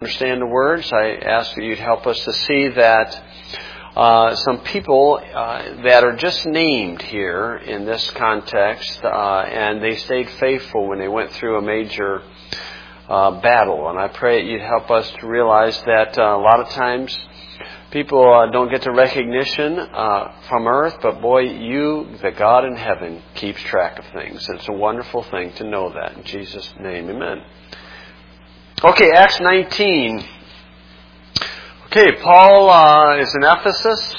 understand the words. I ask that you'd help us to see that some people that are just named here in this context, and they stayed faithful when they went through a major battle. And I pray that you'd help us to realize that a lot of times people don't get the recognition from earth, but boy, you, the God in heaven, keeps track of things. It's a wonderful thing to know that. In Jesus' name, amen. Okay, Acts 19. Okay, Paul is in Ephesus,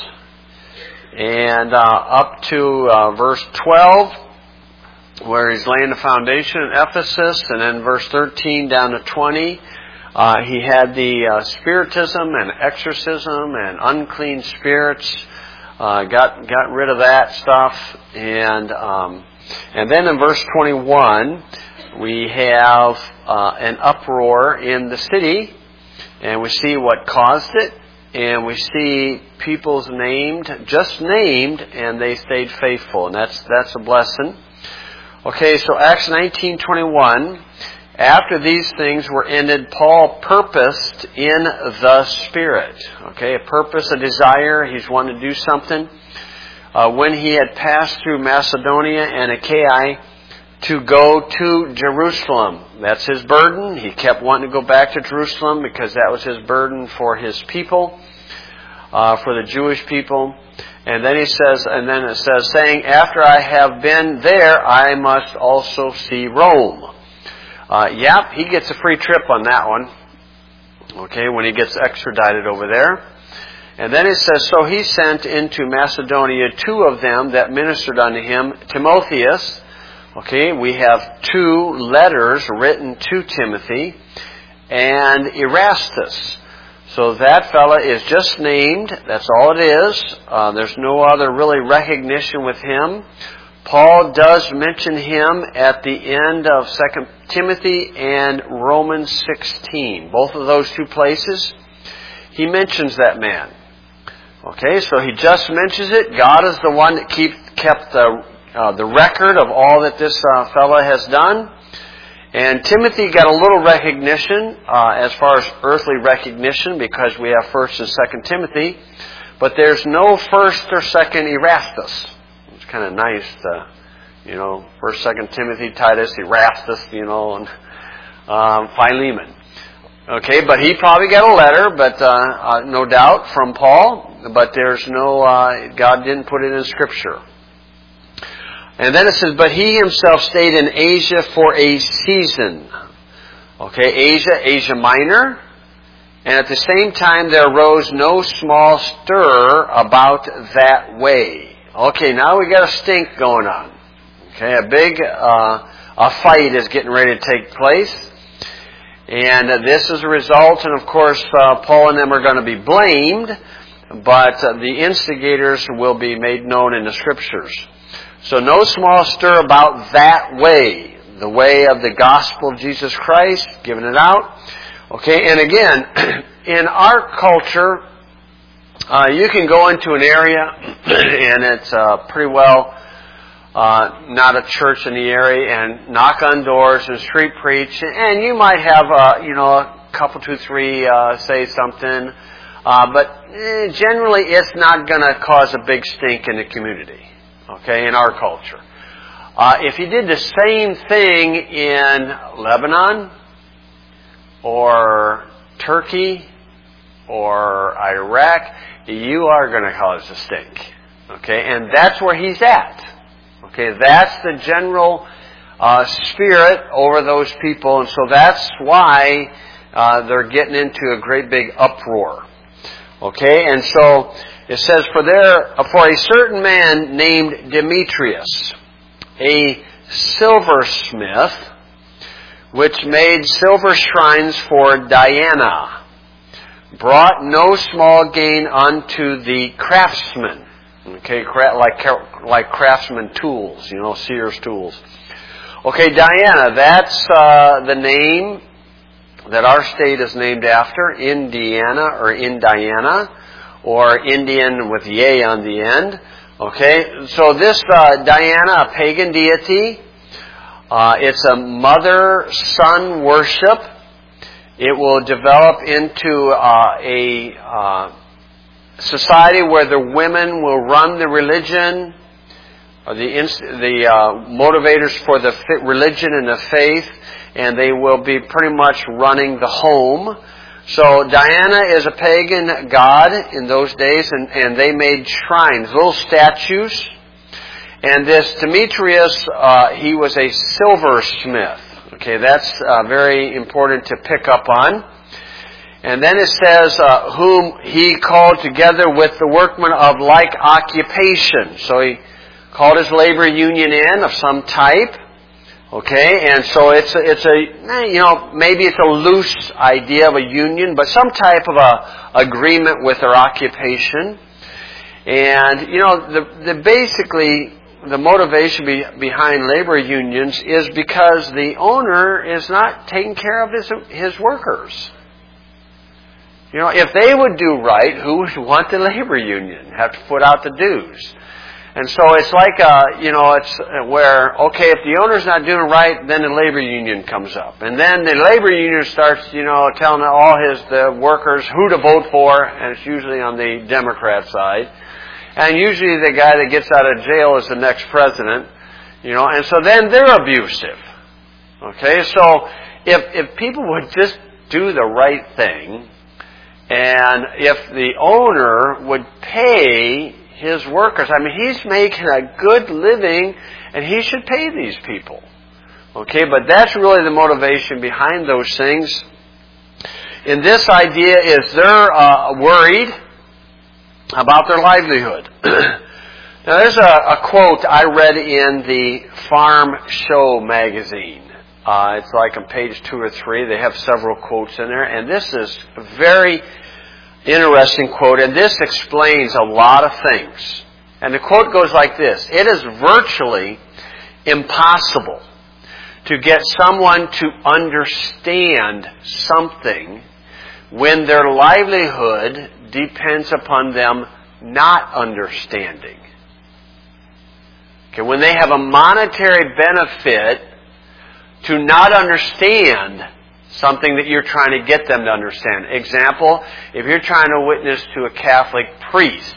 and up to verse 12, where he's laying the foundation in Ephesus, and then verse 13 down to 20, he had the spiritism and exorcism and unclean spirits, got rid of that stuff, and then in verse 21, we have an uproar in the city, and we see what caused it, and we see people's just named, and they stayed faithful, and that's a blessing. Okay, so Acts 19:21. After these things were ended, Paul purposed in the Spirit. Okay, a purpose, a desire. He's wanting to do something. When he had passed through Macedonia and Achaia, to go to Jerusalem. That's his burden. He kept wanting to go back to Jerusalem because that was his burden for his people, for the Jewish people. And then it says, saying, after I have been there, I must also see Rome. He gets a free trip on that one. Okay, when he gets extradited over there. And then it says, so he sent into Macedonia 2 of them that ministered unto him, Timotheus. Okay, we have 2 letters written to Timothy, and Erastus. So that fella is just named. That's all it is. There's no other really recognition with him. Paul does mention him at the end of 2 Timothy and Romans 16. Both of those 2 places, he mentions that man. Okay, so he just mentions it. God is the one that kept the record of all that this fella has done. And Timothy got a little recognition as far as earthly recognition because we have 1st and 2nd Timothy. But there's no 1st or 2nd Erastus. It's kind of nice to, 1st, 2nd Timothy, Titus, Erastus, and Philemon. Okay, but he probably got a letter, but no doubt from Paul. But there's no, God didn't put it in Scripture. And then it says, but he himself stayed in Asia for a season. Okay, Asia Minor. And at the same time there arose no small stir about that way. Okay, now we got a stink going on. Okay, a big a fight is getting ready to take place. And this is a result, and of course Paul and them are going to be blamed, but the instigators will be made known in the Scriptures. So no small stir about that way, the way of the gospel of Jesus Christ, giving it out. Okay, and again, in our culture, you can go into an area, and it's pretty well not a church in the area, and knock on doors and street preach, and you might have a couple, 2, 3 say something, but generally it's not going to cause a big stink in the community. Okay, in our culture. If you did the same thing in Lebanon, or Turkey, or Iraq, you are going to cause a stink. Okay, and that's where he's at. Okay, that's the general spirit over those people, and so that's why they're getting into a great big uproar. Okay, and so it says, for a certain man named Demetrius, a silversmith, which made silver shrines for Diana, brought no small gain unto the craftsmen. Okay, like craftsman tools, Sears tools. Okay, Diana, that's the name that our state is named after, Indiana or Indiana, or Indian with yay on the end. Okay, so this Diana, a pagan deity, it's a mother-son worship. It will develop into a society where the women will run the religion, or the motivators for the religion and the faith, and they will be pretty much running the home. So Diana is a pagan god in those days, and they made shrines, little statues. And this Demetrius, he was a silversmith. Okay, that's very important to pick up on. And then it says, whom he called together with the workmen of like occupation. So he called his labor union in of some type. Okay, and so it's a maybe it's a loose idea of a union, but some type of a agreement with their occupation. And basically the motivation behind labor unions is because the owner is not taking care of his workers. If they would do right, who would want the labor union? Have to put out the dues. And so it's like, it's where, okay, if the owner's not doing right, then the labor union comes up. And then the labor union starts, telling all the workers who to vote for, and it's usually on the Democrat side. And usually the guy that gets out of jail is the next president, and so then they're abusive. Okay, so if people would just do the right thing, and if the owner would pay his workers, he's making a good living, and he should pay these people. Okay, but that's really the motivation behind those things. And this idea is they're worried about their livelihood. Now there's a quote I read in the Farm Show magazine. It's like on page 2 or 3. They have several quotes in there, and this is a very interesting quote, and this explains a lot of things. And the quote goes like this: "It is virtually impossible to get someone to understand something when their livelihood depends upon them not understanding." Okay, when they have a monetary benefit to not understand something that you're trying to get them to understand. Example, if you're trying to witness to a Catholic priest,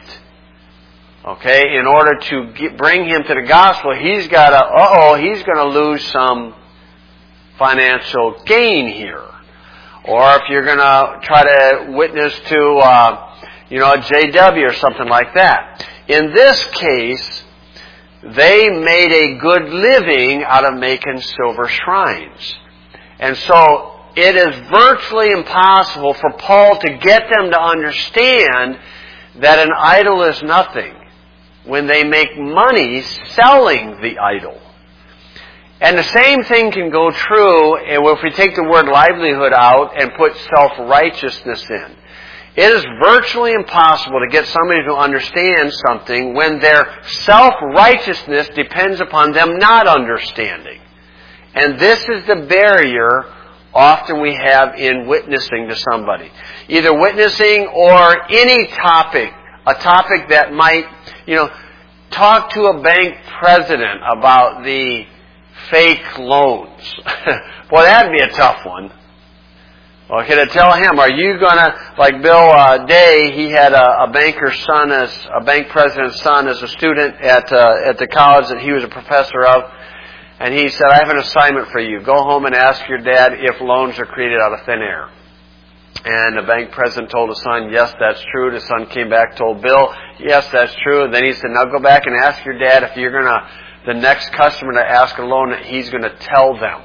okay, in order to bring him to the gospel, he's going to lose some financial gain here. Or if you're going to try to witness to, a JW or something like that. In this case, they made a good living out of making silver shrines. And so it is virtually impossible for Paul to get them to understand that an idol is nothing when they make money selling the idol. And the same thing can go true if we take the word livelihood out and put self-righteousness in. It is virtually impossible to get somebody to understand something when their self-righteousness depends upon them not understanding. And this is the barrier often we have in witnessing to somebody. Either witnessing or any topic, a topic that might, talk to a bank president about the fake loans. Boy, that'd be a tough one. Okay, to tell him, are you gonna, like Bill Day, he had a bank president's son as a student at the college that he was a professor of. And he said, I have an assignment for you. Go home and ask your dad if loans are created out of thin air. And the bank president told his son, yes, that's true. The son came back, told Bill, yes, that's true. And then he said, now go back and ask your dad if you're the next customer to ask a loan, he's going to tell them.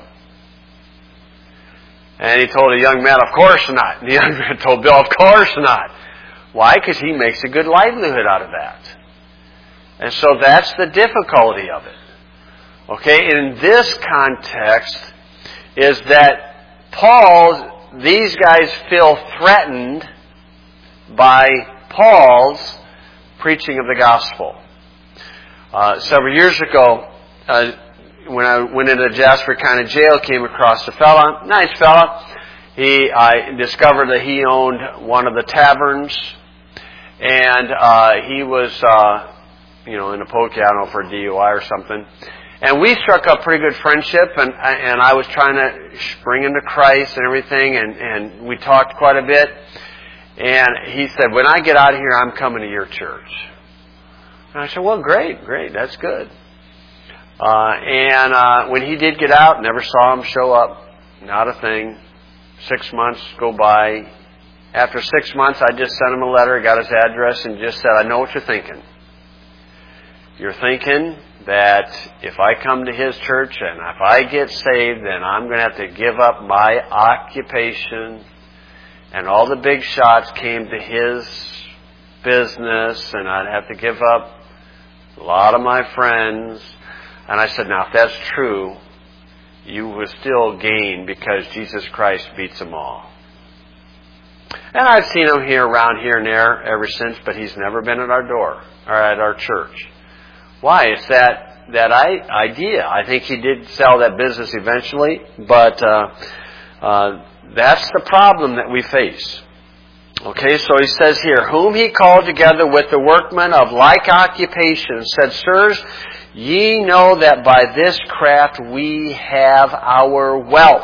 And he told the young man, of course not. And the young man told Bill, of course not. Why? Because he makes a good livelihood out of that. And so that's the difficulty of it. Okay, in this context is that these guys feel threatened by Paul's preaching of the gospel. Several years ago, when I went into Jasper County Jail, came across a fella, nice fella. I discovered that he owned one of the taverns, and he was, in a poke, I don't know, for DUI or something. And we struck up pretty good friendship, and I was trying to bring him to Christ and everything, and we talked quite a bit. And he said, when I get out of here, I'm coming to your church. And I said, well, great, that's good. When he did get out, never saw him show up, not a thing. 6 months go by. After 6 months, I just sent him a letter, got his address, and just said, I know what you're thinking. You're thinking that if I come to his church and if I get saved, then I'm going to have to give up my occupation. And all the big shots came to his business, and I'd have to give up a lot of my friends. And I said, now, if that's true, you will still gain because Jesus Christ beats them all. And I've seen him around here and there ever since, but he's never been at our door or at our church. Why? It's that idea. I think he did sell that business eventually, but that's the problem that we face. Okay, so he says here, whom he called together with the workmen of like occupation, said, Sirs, ye know that by this craft we have our wealth.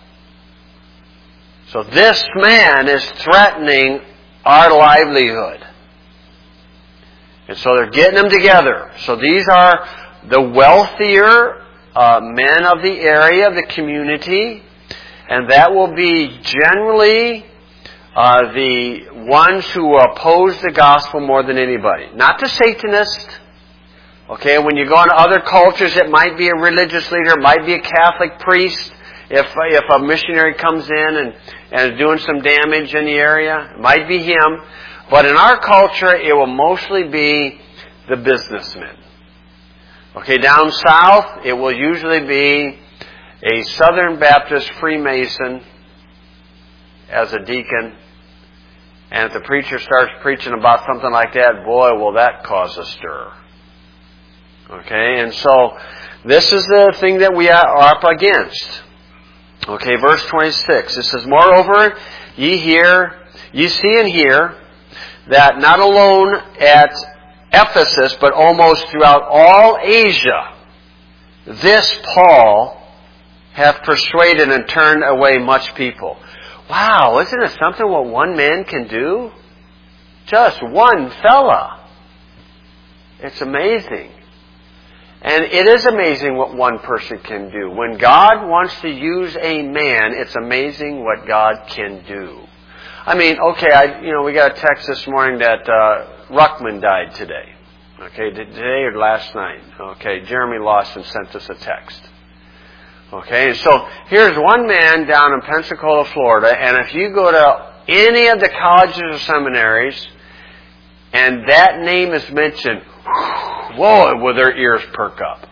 So this man is threatening our livelihood. And so they're getting them together. So these are the wealthier men of the area, of the community. And that will be generally the ones who oppose the gospel more than anybody. Not the Satanists. Okay, when you go into other cultures, it might be a religious leader, it might be a Catholic priest. If a missionary comes in and is doing some damage in the area, it might be him. But in our culture, it will mostly be the businessmen. Okay, down south, it will usually be a Southern Baptist Freemason as a deacon. And if the preacher starts preaching about something like that, boy, will that cause a stir. Okay, and so this is the thing that we are up against. Okay, verse 26. It says, Moreover, ye see and hear that not alone at Ephesus, but almost throughout all Asia, this Paul hath persuaded and turned away much people. Wow, isn't it something what one man can do? Just one fella. It's amazing. And it is amazing what one person can do. When God wants to use a man, it's amazing what God can do. I mean, okay, we got a text this morning that Ruckman died today. Okay, today or last night. Okay, Jeremy Lawson sent us a text. Okay, so here's one man down in Pensacola, Florida, and if you go to any of the colleges or seminaries, and that name is mentioned, whoa, will their ears perk up.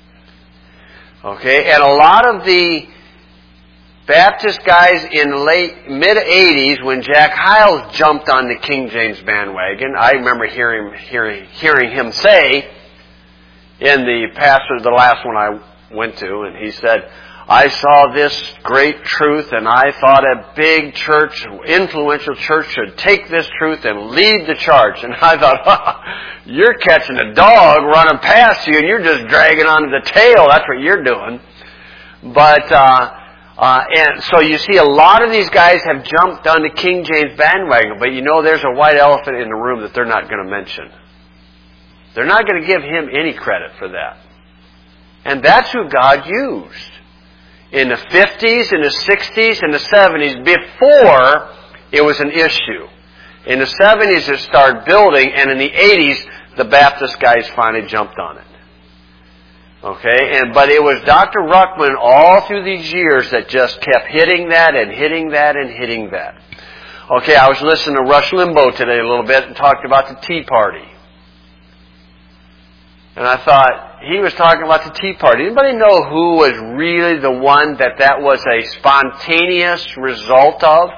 Okay, and a lot of the Baptist guys in the mid-'80s, when Jack Hyles jumped on the King James bandwagon, I remember hearing him say in the last one I went to, and he said, I saw this great truth and I thought a big church, influential church should take this truth and lead the charge. And I thought, you're catching a dog running past you and you're just dragging onto the tail. That's what you're doing. But, and so you see a lot of these guys have jumped on the King James bandwagon, but there's a white elephant in the room that they're not going to mention. They're not going to give him any credit for that. And that's who God used. In the 50s, in the 60s, in the 70s, before it was an issue. In the 70s it started building, and in the 80s the Baptist guys finally jumped on it. Okay, but it was Dr. Ruckman all through these years that just kept hitting that and hitting that and hitting that. Okay, I was listening to Rush Limbaugh today a little bit and talked about the Tea Party. And I thought, he was talking about the Tea Party. Anybody know who was really the one that was a spontaneous result of?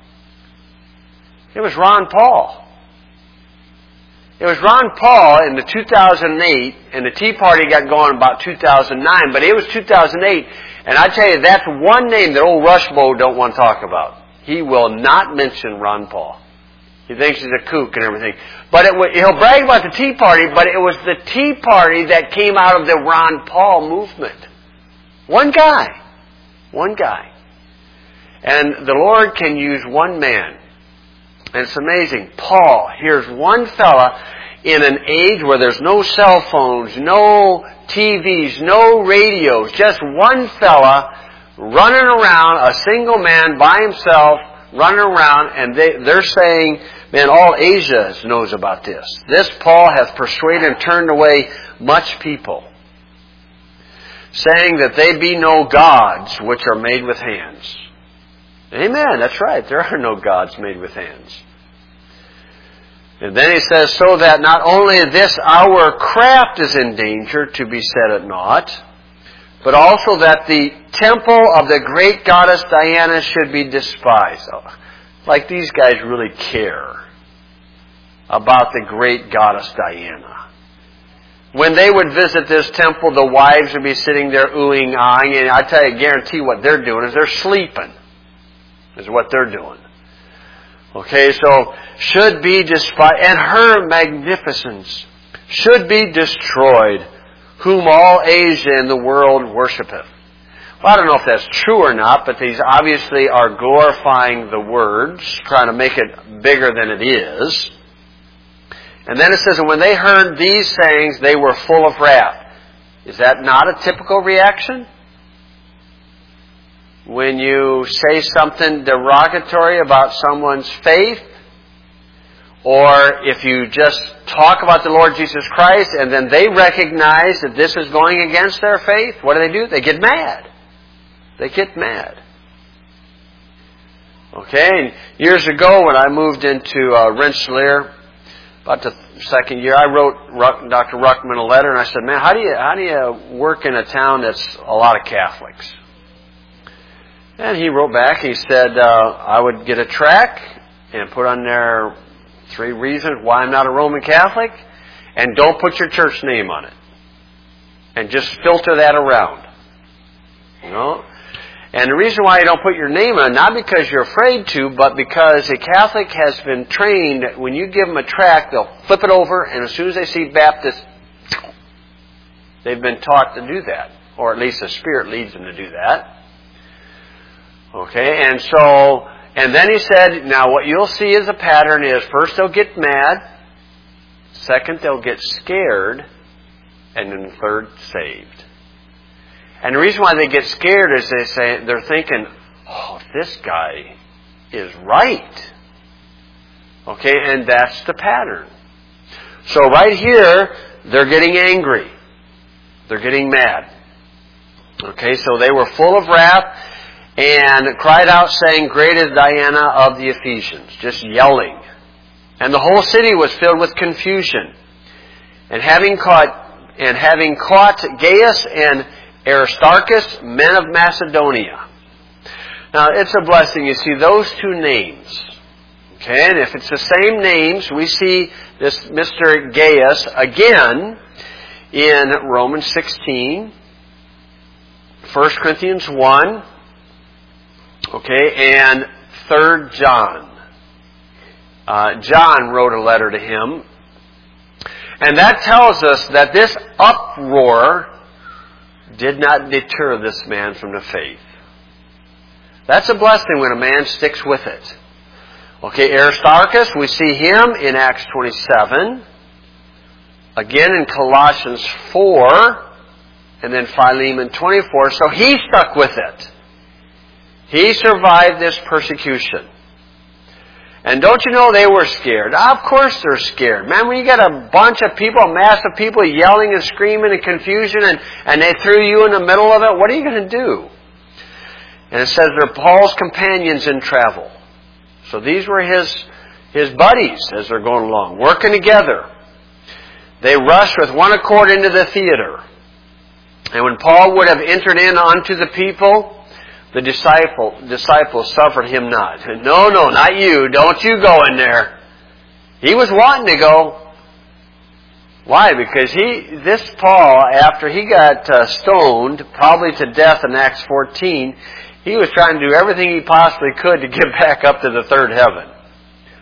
It was Ron Paul. It was Ron Paul in the 2008, and the Tea Party got going about 2009, but it was 2008, and I tell you, that's one name that old Rushmo don't want to talk about. He will not mention Ron Paul. He thinks he's a kook and everything. But he'll brag about the Tea Party, but it was the Tea Party that came out of the Ron Paul movement. One guy. One guy. And the Lord can use one man. And it's amazing. Paul, here's one fella in an age where there's no cell phones, no TVs, no radios, just one fella running around, a single man by himself, running around, and they're saying, man, all Asia knows about this. This Paul hath persuaded and turned away much people, saying that they be no gods which are made with hands. Amen, that's right. There are no gods made with hands. And then he says, so that not only this our craft is in danger to be set at naught, but also that the temple of the great goddess Diana should be despised. Like these guys really care about the great goddess Diana. When they would visit this temple, the wives would be sitting there oohing, ahhing, and I tell you, guarantee what they're doing is they're sleeping, is what they're doing. Okay, so should be despised, and her magnificence should be destroyed, whom all Asia and the world worshipeth. Well, I don't know if that's true or not, but these obviously are glorifying the words, trying to make it bigger than it is. And then it says, and when they heard these sayings, they were full of wrath. Is that not a typical reaction? When you say something derogatory about someone's faith, or if you just talk about the Lord Jesus Christ and then they recognize that this is going against their faith, what do? They get mad. They get mad. Okay, and years ago when I moved into Rensselaer, about the second year, I wrote Dr. Ruckman a letter and I said, man, how do you work in a town that's a lot of Catholics? And he wrote back, he said, I would get a tract and put on there 3 reasons why I'm not a Roman Catholic, and don't put your church name on it. And just filter that around. You know? And the reason why you don't put your name on it, not because you're afraid to, but because a Catholic has been trained, when you give them a tract, they'll flip it over, and as soon as they see Baptist, they've been taught to do that. Or at least the Spirit leads them to do that. Okay, and then he said, now what you'll see as a pattern is, first they'll get mad, second they'll get scared, and then third, saved. And the reason why they get scared is they're thinking, oh, this guy is right. Okay, and that's the pattern. So right here, they're getting angry. They're getting mad. Okay, so they were full of wrath, and cried out, saying, great is Diana of the Ephesians. Just yelling. And the whole city was filled with confusion. And having caught Gaius and Aristarchus, men of Macedonia. Now, it's a blessing. You see those 2 names. Okay, and if it's the same names, we see this Mr. Gaius again in Romans 16, 1 Corinthians 1, okay, and 3 John. John wrote a letter to him. And that tells us that this uproar did not deter this man from the faith. That's a blessing when a man sticks with it. Okay, Aristarchus, we see him in Acts 27. Again in Colossians 4. And then Philemon 24. So he stuck with it. He survived this persecution. And don't you know they were scared? Of course they're scared. Man, when you got a bunch of people, a mass of people yelling and screaming and confusion, and they threw you in the middle of it, what are you going to do? And it says they're Paul's companions in travel. So these were his buddies as they're going along, working together. They rushed with one accord into the theater. And when Paul would have entered in unto the people, the disciples suffered him not. No, not you. Don't you go in there. He was wanting to go. Why? Because this Paul, after he got stoned, probably to death in Acts 14, he was trying to do everything he possibly could to get back up to the 3rd heaven.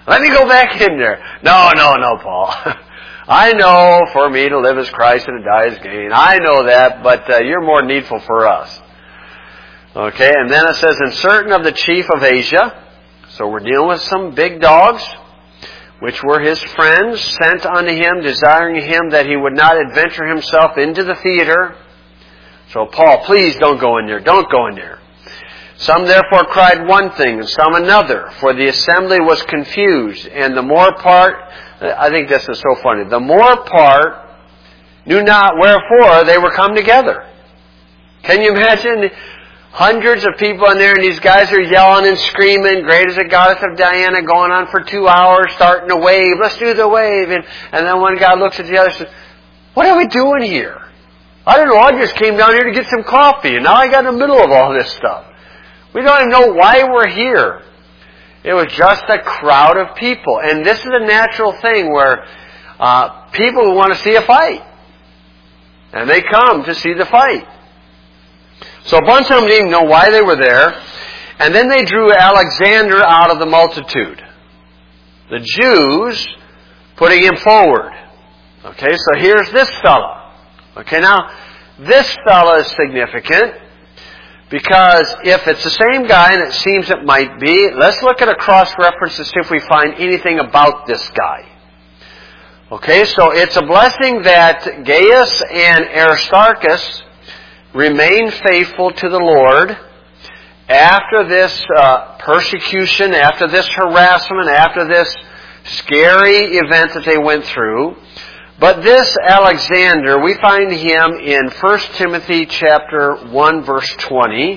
Let me go back in there. No, Paul. I know for me to live as Christ and to die as gain. I know that, but you're more needful for us. Okay, and then it says, and certain of the chief of Asia, so we're dealing with some big dogs, which were his friends, sent unto him, desiring him that he would not adventure himself into the theater. So Paul, please don't go in there. Don't go in there. Some therefore cried one thing, and some another, for the assembly was confused, and the more part, I think this is so funny, the more part knew not wherefore they were come together. Can you imagine? Hundreds of people in there, and these guys are yelling and screaming, great is the goddess of Diana, going on for 2 hours, starting to wave, let's do the wave. And then one guy looks at the other and says, what are we doing here? I don't know, I just came down here to get some coffee, and now I got in the middle of all this stuff. We don't even know why we're here. It was just a crowd of people. And this is a natural thing where people want to see a fight. And they come to see the fight. So a bunch of them didn't even know why they were there. And then they drew Alexander out of the multitude. The Jews putting him forward. Okay, so here's this fella. Okay, now, this fella is significant because if it's the same guy, and it seems it might be, let's look at a cross-reference to see if we find anything about this guy. Okay, so it's a blessing that Gaius and Aristarchus remain faithful to the Lord after this persecution, after this harassment, after this scary event that they went through. But this Alexander, we find him in 1 Timothy chapter 1 verse 20.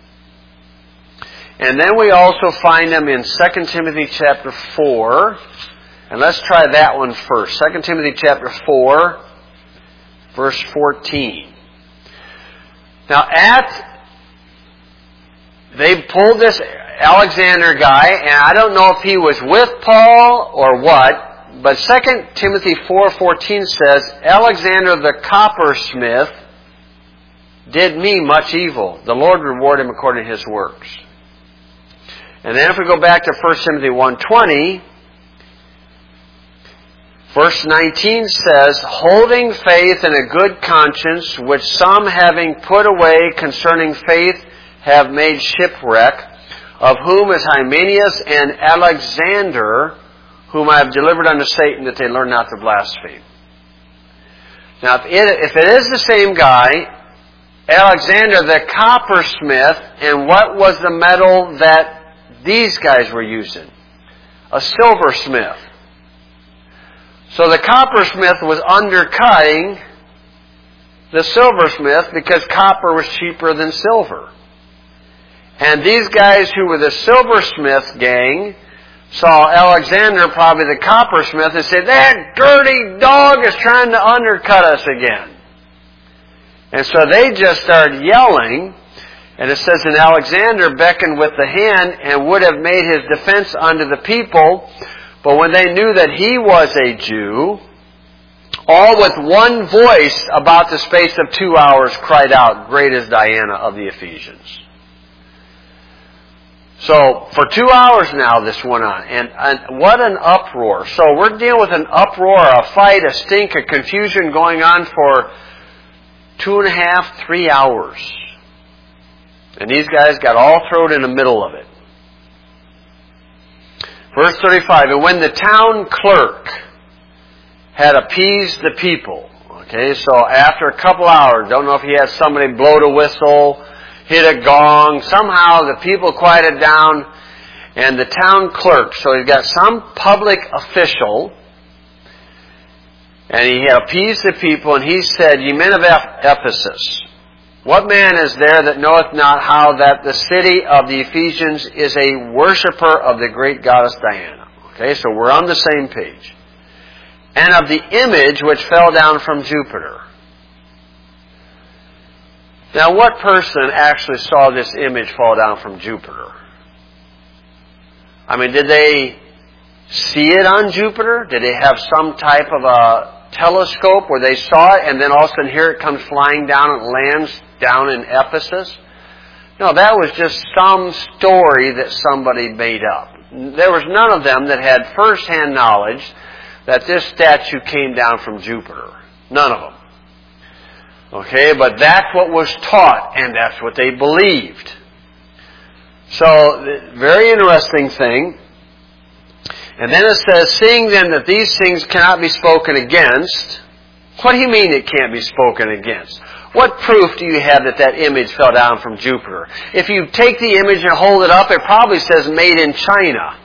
And then we also find him in 2 Timothy chapter 4. And let's try that one first. 2 Timothy chapter 4 verse 14. Now they pulled this Alexander guy, and I don't know if he was with Paul or what, but 2 Timothy 4:14 says, Alexander the coppersmith did me much evil. The Lord reward him according to his works. And then if we go back to 1 Timothy 1:20, verse 19 says, holding faith and a good conscience, which some having put away concerning faith have made shipwreck, of whom is Hymenaeus and Alexander, whom I have delivered unto Satan, that they learn not to blaspheme. Now, if it is the same guy, Alexander the coppersmith, and what was the metal that these guys were using? A silversmith. So the coppersmith was undercutting the silversmith because copper was cheaper than silver. And these guys who were the silversmith gang saw Alexander, probably the coppersmith, and said, that dirty dog is trying to undercut us again. And so they just started yelling, and it says, and Alexander beckoned with the hand and would have made his defense unto the people. But when they knew that he was a Jew, all with one voice about the space of 2 hours cried out, great is Diana of the Ephesians. So for 2 hours now this went on. And what an uproar. So we're dealing with an uproar, a fight, a stink, a confusion going on for 2.5, 3 hours. And these guys got all thrown in the middle of it. Verse 35, and when the town clerk had appeased the people, okay, so after a couple hours, don't know if he had somebody blow the whistle, hit a gong, somehow the people quieted down, and the town clerk, so he's got some public official, and he had appeased the people, and he said, ye men of Ephesus, what man is there that knoweth not how that the city of the Ephesians is a worshipper of the great goddess Diana? Okay, so we're on the same page. And of the image which fell down from Jupiter. Now, what person actually saw this image fall down from Jupiter? I mean, did they see it on Jupiter? Did they have some type of a telescope where they saw it and then all of a sudden here it comes flying down and lands down in Ephesus? No, that was just some story that somebody made up. there was none of them that had first-hand knowledge that this statue came down from Jupiter. None of them. Okay, but that's what was taught, and that's what they believed. So, very interesting thing. And then it says, seeing then that these things cannot be spoken against. What do you mean it can't be spoken against? What proof do you have that that image fell down from Jupiter? If you take the image and hold it up, it probably says made in China.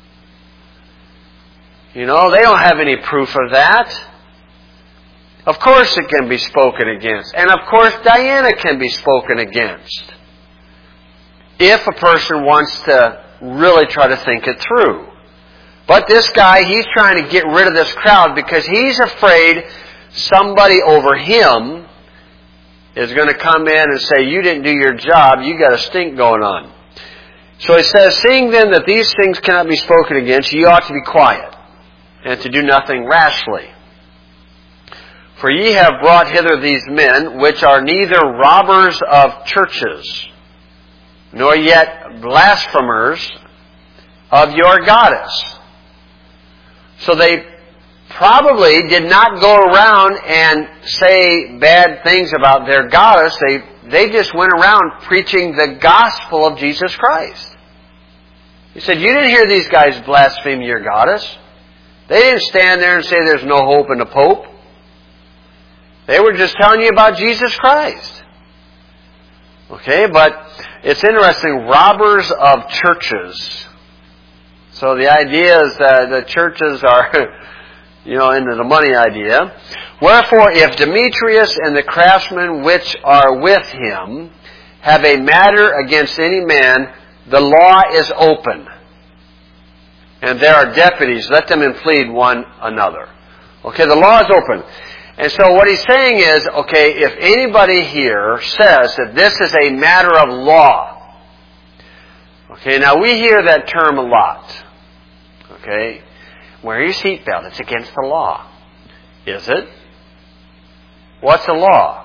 You know, they don't have any proof of that. Of course it can be spoken against. And of course Diana can be spoken against. If a person wants to really try to think it through. But this guy, he's trying to get rid of this crowd because he's afraid somebody over him is going to come in and say, you didn't do your job, you got a stink going on. So he says, seeing then that these things cannot be spoken against, ye ought to be quiet, and to do nothing rashly. For ye have brought hither these men, which are neither robbers of churches, nor yet blasphemers of your goddess. So they probably did not go around and say bad things about their goddess. They just went around preaching the gospel of Jesus Christ. He said, you didn't hear these guys blaspheme your goddess. They didn't stand there and say there's no hope in the Pope. They were just telling you about Jesus Christ. Okay, but it's interesting, robbers of churches. So the idea is that the churches are, into the money idea. Wherefore, if Demetrius and the craftsmen which are with him have a matter against any man, the law is open. And there are deputies, let them plead one another. Okay, the law is open. And so what he's saying is, okay, if anybody here says that this is a matter of law, okay, now we hear that term a lot. Okay, wear your seatbelt, it's against the law. Is it? What's the law?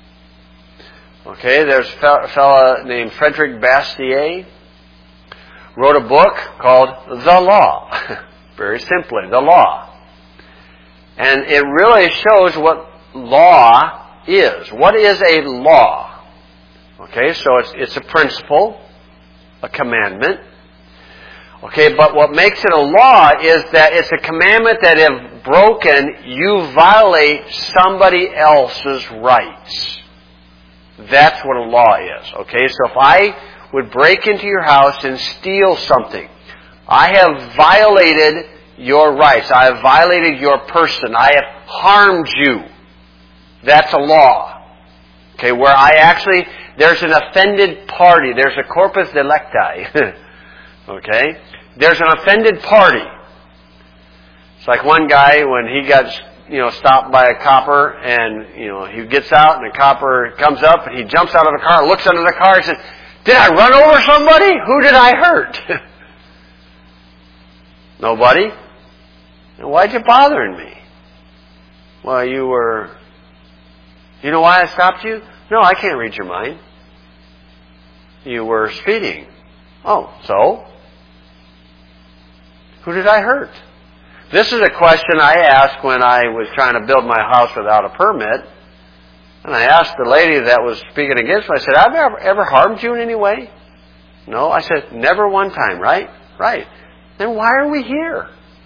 Okay, there's a fellow named Frederick Bastiat, wrote a book called The Law. Very simply, The Law. And it really shows what law is. What is a law? Okay, so it's a principle, a commandment. Okay, but what makes it a law is that it's a commandment that if broken, you violate somebody else's rights. That's what a law is. Okay, so if I would break into your house and steal something, I have violated your rights. I have violated your person. I have harmed you. That's a law. Okay, where there's an offended party. There's a corpus delicti. Okay? There's an offended party. It's like one guy when he got, stopped by a copper and, he gets out and the copper comes up and he jumps out of the car, looks under the car and says, did I run over somebody? Who did I hurt? Nobody. And why'd you bothering me? Well, you know why I stopped you? No, I can't read your mind. You were speeding. Oh, so? Who did I hurt? This is a question I asked when I was trying to build my house without a permit. And I asked the lady that was speaking against me, I said, have I ever harmed you in any way? No. I said, never one time, right? Right. Then why are we here?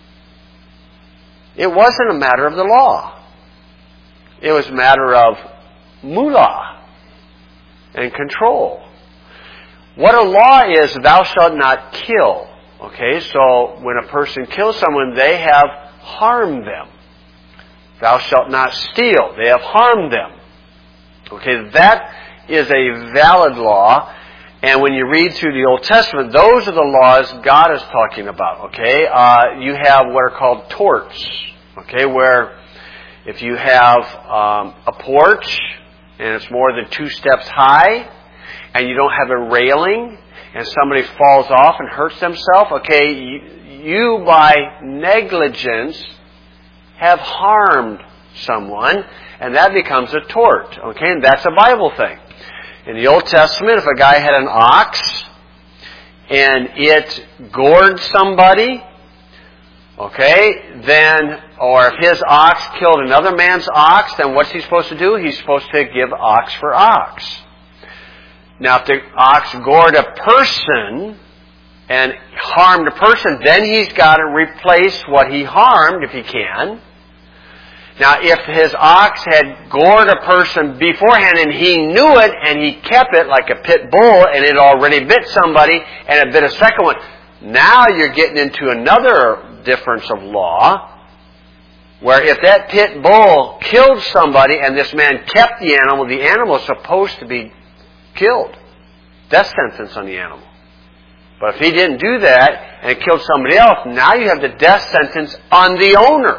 It wasn't a matter of the law. It was a matter of moolah and control. What a law is, thou shalt not kill. Okay, so when a person kills someone, they have harmed them. Thou shalt not steal. They have harmed them. Okay, that is a valid law. And when you read through the Old Testament, those are the laws God is talking about. Okay, you have what are called torts. Okay, where if you have a porch and it's more than 2 steps high, and you don't have a railing, and somebody falls off and hurts themselves, okay, you by negligence have harmed someone, and that becomes a tort. Okay, and that's a Bible thing. In the Old Testament, if a guy had an ox, and it gored somebody, okay, then, or if his ox killed another man's ox, then what's he supposed to do? He's supposed to give ox for ox. Now, if the ox gored a person and harmed a person, then he's got to replace what he harmed if he can. Now, if his ox had gored a person beforehand and he knew it and he kept it like a pit bull and it already bit somebody and it bit a second one, now you're getting into another difference of law where if that pit bull killed somebody and this man kept the animal is supposed to be killed. Death sentence on the animal. But if he didn't do that and it killed somebody else, now you have the death sentence on the owner.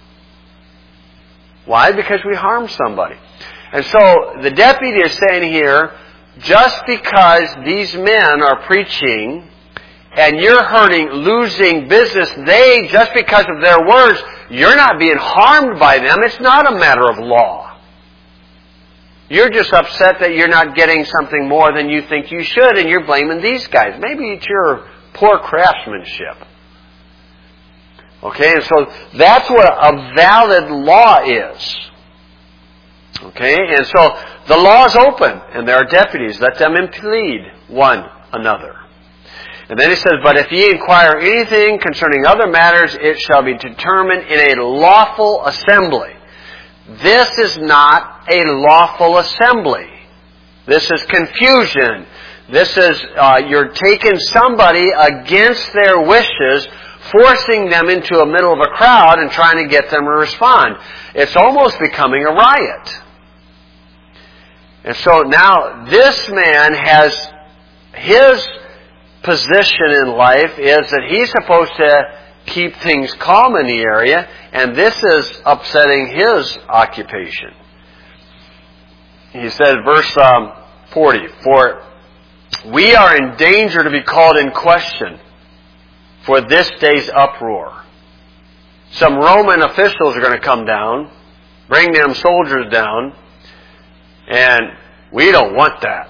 Why? Because we harmed somebody. And so the deputy is saying here, just because these men are preaching and you're losing business, just because of their words, you're not being harmed by them. It's not a matter of law. You're just upset that you're not getting something more than you think you should, and you're blaming these guys. Maybe it's your poor craftsmanship. Okay, and so that's what a valid law is. Okay, and so the law is open, and there are deputies. Let them implead one another. And then he says, but if ye inquire anything concerning other matters, it shall be determined in a lawful assembly. This is not a lawful assembly. This is confusion. This is, you're taking somebody against their wishes, forcing them into the middle of a crowd and trying to get them to respond. It's almost becoming a riot. And so now this man has, his position in life is that he's supposed to keep things calm in the area, and this is upsetting his occupation. He said, verse 40, for we are in danger to be called in question for this day's uproar. Some Roman officials are going to come down, bring them soldiers down, and we don't want that.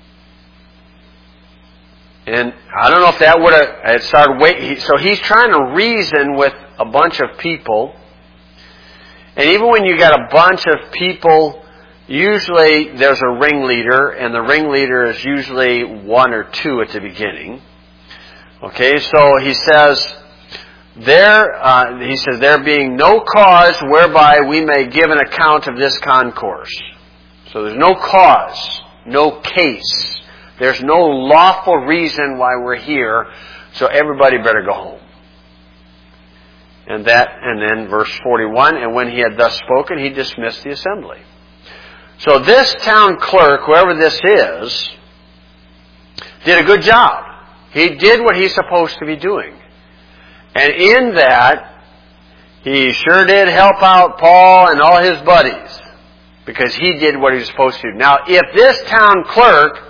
And I don't know if that would have started waiting. So he's trying to reason with a bunch of people. And even when you got a bunch of people, usually there's a ringleader, and the ringleader is usually one or two at the beginning. Okay, so he says, there being no cause whereby we may give an account of this concourse. So there's no cause, no case. There's no lawful reason why we're here, so everybody better go home. And then verse 41, and when he had thus spoken, he dismissed the assembly. So this town clerk, whoever this is, did a good job. He did what he's supposed to be doing. And in that, he sure did help out Paul and all his buddies, because he did what he was supposed to do. Now, if this town clerk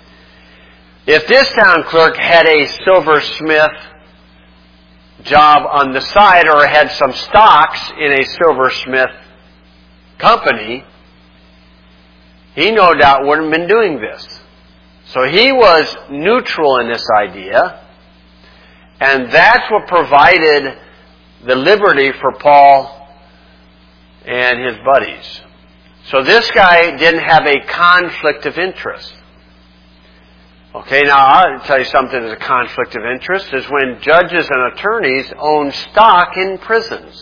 had a silversmith job on the side or had some stocks in a silversmith company, he no doubt wouldn't have been doing this. So he was neutral in this idea, and that's what provided the liberty for Paul and his buddies. So this guy didn't have a conflict of interest. Okay, now I'll tell you something that's a conflict of interest is when judges and attorneys own stock in prisons,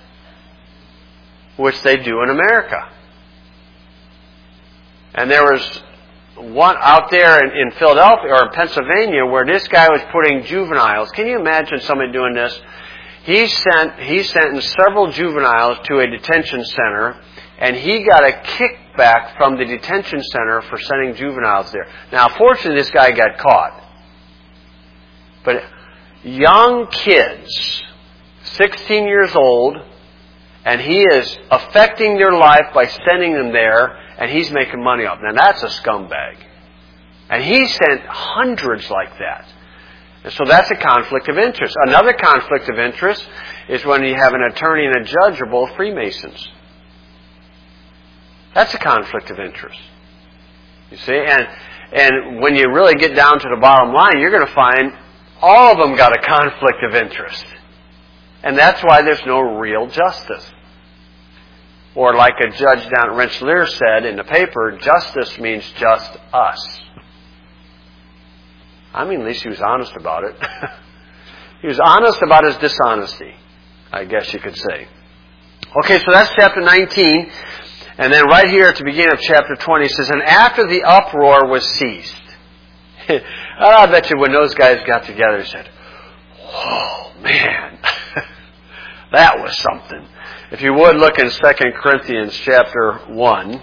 which they do in America. And there was one out there in Philadelphia or in Pennsylvania where this guy was putting juveniles. Can you imagine somebody doing this? He sentenced several juveniles to a detention center, and he got a kickback from the detention center for sending juveniles there. Now, fortunately, this guy got caught. But young kids, 16 years old, and he is affecting their life by sending them there, and he's making money off. Now, that's a scumbag. And he sent hundreds like that. And so that's a conflict of interest. Another conflict of interest is when you have an attorney and a judge are both Freemasons. That's a conflict of interest. You see? And when you really get down to the bottom line, you're going to find all of them got a conflict of interest. And that's why there's no real justice. Or like a judge down at Rensselaer said in the paper, justice means just us. I mean, at least he was honest about it. He was honest about his dishonesty, I guess you could say. Okay, so that's chapter 19. And then right here at the beginning of chapter 20, it says, and after the uproar was ceased. I bet you when those guys got together, they said, oh, man, that was something. If you would look in 2 Corinthians chapter 1,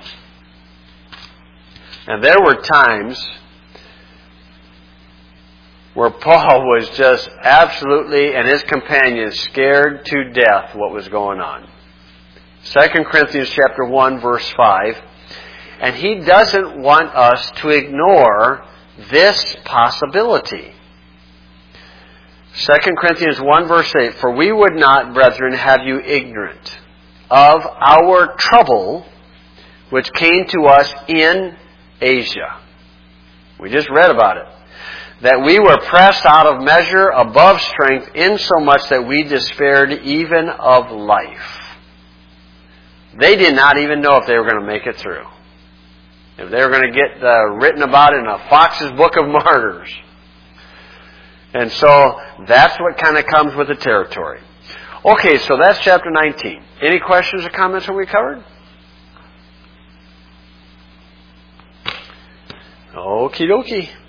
and there were times where Paul was just absolutely, and his companions, scared to death what was going on. 2 Corinthians chapter 1, verse 5. And he doesn't want us to ignore this possibility. 2 Corinthians 1, verse 8. For we would not, brethren, have you ignorant of our trouble which came to us in Asia. We just read about it. That we were pressed out of measure above strength, insomuch that we despaired even of life. They did not even know if they were going to make it through. If they were going to get written about in a Fox's Book of Martyrs. And so that's what kind of comes with the territory. Okay, so that's chapter 19. Any questions or comments that we covered? Okie dokie.